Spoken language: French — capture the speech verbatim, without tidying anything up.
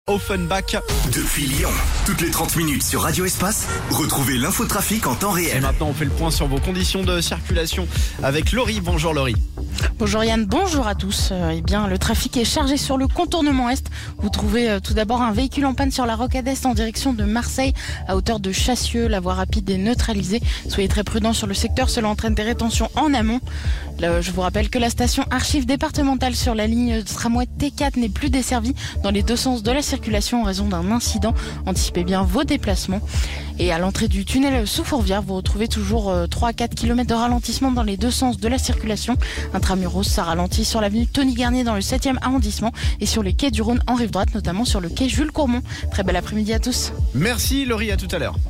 Offenbach. Depuis Lyon, toutes les trente minutes sur Radio Espace, retrouvez l'infotrafic en temps Et réel. maintenant, on fait le point sur vos conditions de circulation avec Laurie. Bonjour Laurie. Bonjour Yann, bonjour à tous. Euh, eh bien, le trafic est chargé sur le contournement Est. Vous trouvez euh, tout d'abord un véhicule en panne sur la rocade Est en direction de Marseille à hauteur de Chassieux. La voie rapide est neutralisée. Soyez très prudents sur le secteur, cela entraîne des rétentions en amont. Là, je vous rappelle que la station Archives départementale sur la ligne tramway T quatre n'est plus desservie dans les deux sens de la circulation en raison d'un incident. Anticipez bien vos déplacements. Et à l'entrée du tunnel sous Fourvière, vous retrouvez toujours euh, trois à quatre kilomètres de ralentissement dans les deux sens de la circulation. Intramuros, ça ralentit sur l'avenue Tony Garnier dans le septième arrondissement et sur les quais du Rhône en rive droite, notamment sur le quai Jules Courmont. Très bel après-midi à tous. Merci Laurie, à tout à l'heure.